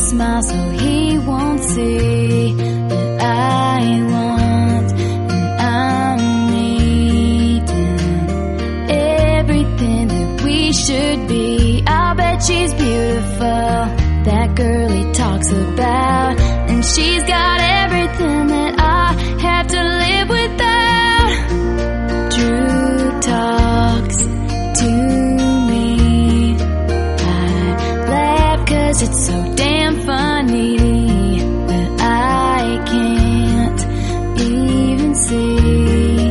smile so he won't see that I want and I'm needing everything that we should be. I'll bet she's beautiful, that girl he talks about, and she's got everything that I have to live without. Drew talks to me, I laugh 'cause it's so damn funny that I can't even see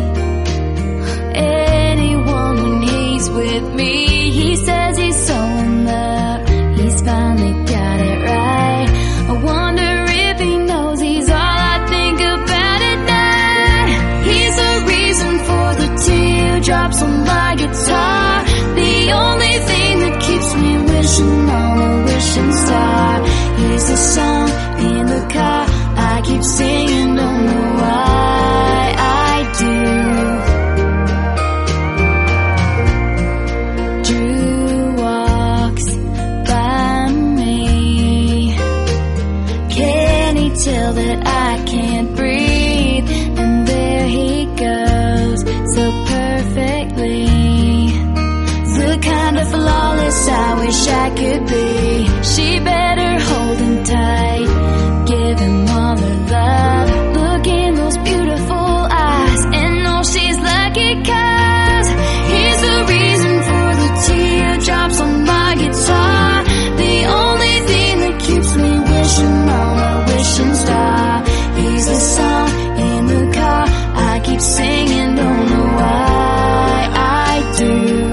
anyone when he's with me. He says he's so in love, he's finally got it right. I wonder if he knows he's all I think about at night. He's the reason for the teardrops on my guitar, the only thing that keeps me wishing on a wishing star. He's the song in the car I keep singing, don't know why I do. Drew walks by me, can he tell that I can't breathe? And there he goes, so perfectly, the kind of flawless I wish I could be. She better hold him tight, give him all her love. Look in those beautiful eyes and know she's lucky 'cause he's the reason for the teardrops on my guitar, the only thing that keeps me wishing on a wishing star. He's the song in the car I keep singing, don't know why I do.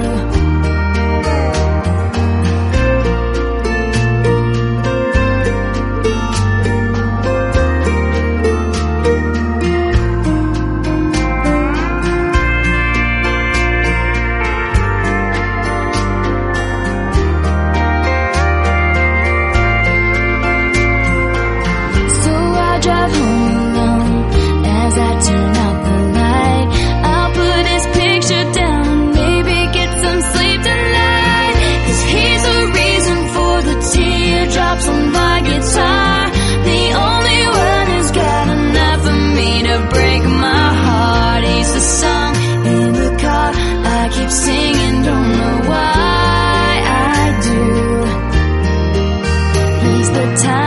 Drive home alone as I turn out the light. I'll put his picture down and maybe get some sleep tonight, 'cause he's the reason for the teardrops on my guitar, the only one who's got enough for me to break my heart. He's the song in the car I keep singing, don't know why I do. He's the time